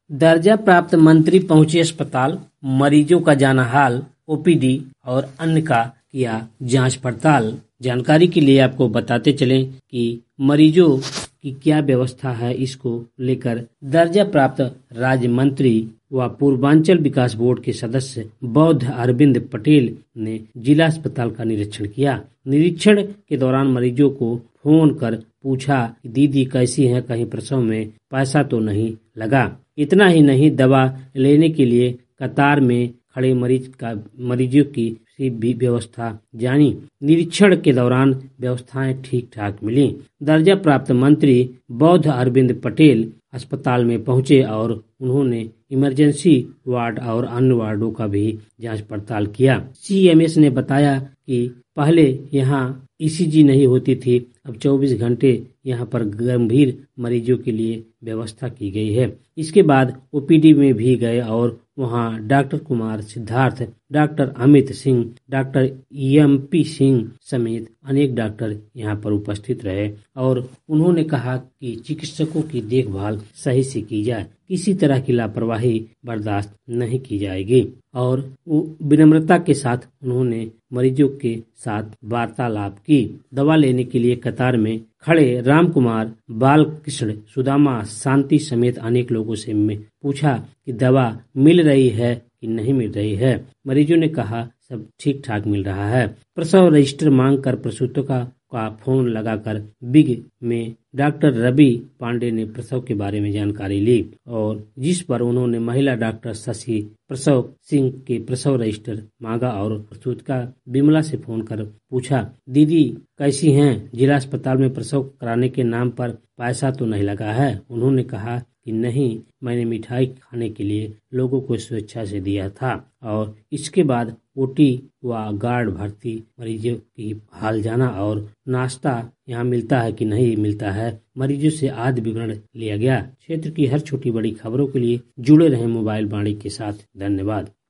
दर्जा प्राप्त मंत्री पहुंचे अस्पताल, मरीजों का जाना हाल, ओपीडी और अन्य का किया जांच पड़ताल। जानकारी के लिए आपको बताते चलें कि मरीजों की क्या व्यवस्था है, इसको लेकर दर्जा प्राप्त राज्य मंत्री व पूर्वांचल विकास बोर्ड के सदस्य बौद्ध अरविंद पटेल ने जिला अस्पताल का निरीक्षण किया। निरीक्षण के दौरान मरीजों को फोन कर पूछा कि दीदी कैसी हैं, कहीं प्रसव में पैसा तो नहीं लगा। इतना ही नहीं, दवा लेने के लिए कतार में खड़े मरीजों की भी व्यवस्था जानी। निरीक्षण के दौरान व्यवस्थाएं ठीक ठाक मिली। दर्जा प्राप्त मंत्री बौद्ध अरविंद पटेल अस्पताल में पहुंचे और उन्होंने इमरजेंसी वार्ड और अन्य वार्डों का भी जांच पड़ताल किया। सीएमएस ने बताया कि पहले यहां ईसीजी नहीं होती थी, अब 24 घंटे यहां पर गंभीर मरीजों के लिए व्यवस्था की गई है। इसके बाद ओपीडी में भी गए और वहां doctor Kumar Siddharth, doctor Amit Singh, doctor MP Singh समेत अनेक डॉक्टर यहां पर उपस्थित रहे और उन्होंने कहा कि चिकित्सकों की देखभाल सही से की जाए, किसी तरह की लापरवाही बर्दाश्त नहीं की जाएगी। और विनम्रता के साथ उन्होंने मरीजों के साथ वार्तालाप की। दवा लेने के लिए कतार में खड़े राम कुमार, बालकृष्ण, सुदामा, शांति समेत अनेक लोगों से पूछा कि दवा मिल रही है कि नहीं मिल रही है। मरीजों ने कहा सब ठीक ठाक मिल रहा है। प्रसव रजिस्टर मांग कर प्रसूतों का फोन लगाकर बिग में डॉक्टर रवि पांडे ने प्रसव के बारे में जानकारी ली और जिस पर उन्होंने महिला डॉक्टर शशि प्रसव सिंह के प्रसव रजिस्टर मांगा और प्रसूतिका बिमला से फोन कर पूछा, दीदी कैसी हैं, जिला अस्पताल में प्रसव कराने के नाम पर पैसा तो नहीं लगा है। उन्होंने कहा कि नहीं, मैंने मिठाई खाने के लिए लोगों को स्वेच्छा से दिया था। और इसके बाद ओटी व गार्ड भर्ती, मरीजों की हाल जाना और नाश्ता यहाँ मिलता है कि नहीं मिलता है, मरीजों से आदि विवरण लिया गया। क्षेत्र की हर छोटी बड़ी खबरों के लिए जुड़े रहें मोबाइल वाणी के साथ। धन्यवाद।